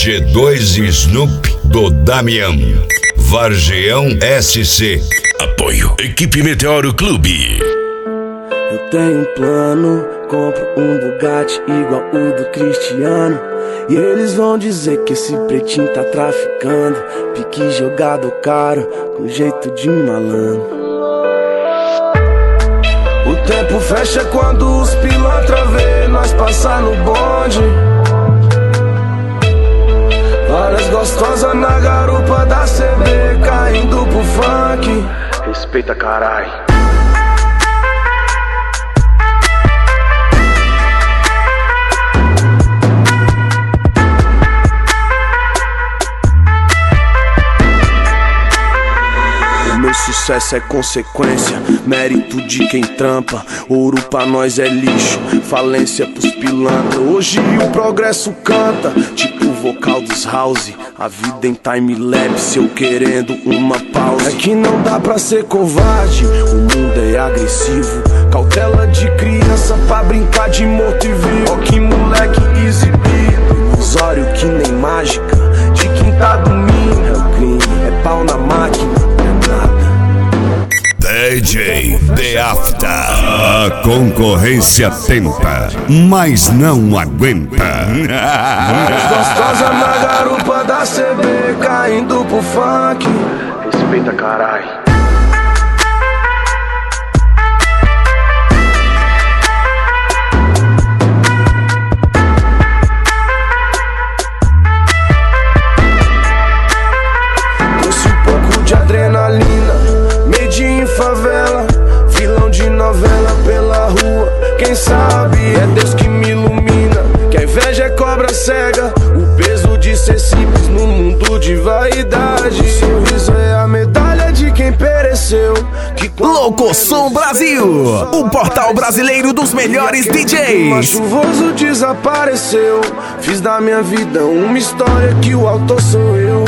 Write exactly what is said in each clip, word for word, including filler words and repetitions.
G dois e Snoop do Damian. Vargeão S C. Apoio Equipe Meteoro Clube. Eu tenho um plano, compro um Bugatti igual o do Cristiano. E eles vão dizer que esse pretinho tá traficando. Pique jogado caro, com jeito de malandro. O tempo fecha quando os pilantra vê nós passar no bonde. Várias gostosas na garupa da C B, caindo pro funk. Respeita, carai. Meu sucesso é consequência, mérito de quem trampa. Ouro pra nós é lixo, falência pros pilantra. Hoje o progresso canta, tipo o vocal dos house. A vida em time-lapse, eu querendo uma pausa. É que não dá pra ser covarde, o mundo é agressivo. Cautela de criança pra brincar de morto e vivo. Ó que moleque exibido, ilusório que nem mágica. De quem tá dormindo é o crime, é pau na máquina. D J The After. A concorrência tenta, mas não aguenta. Gostosa na garupa da C B, caindo pro funk. Respeita, carai. Trouxe um pouco de adrenalina, medinho em favela, vilão de novela pela rua. Quem sabe é Deus que me ilumina, que a inveja é cobra cega. O peso de ser simples no mundo de vaidade. O sorriso é a medalha de quem pereceu. Que Loucosom Brasil, o portal brasileiro dos melhores D Js. Chuvoso desapareceu, fiz da minha vida uma história que o autor sou eu.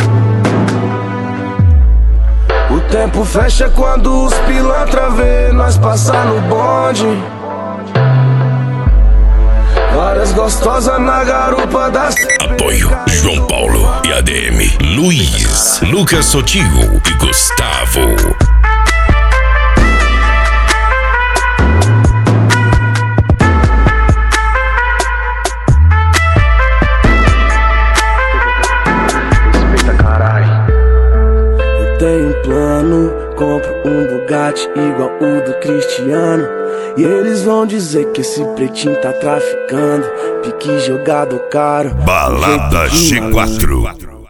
O tempo fecha quando os pilantra vê nós passar no bonde. Várias gostosas na garupa da C B. Apoio João Paulo e A D M Luiz, Lucas Sotigo e Gustavo. Respeita, carai. Eu tenho um plano, compro um Bugatti igual o do Cristiano. E eles vão dizer que esse pretinho tá traficando. Pique jogado caro. Balada G quatro.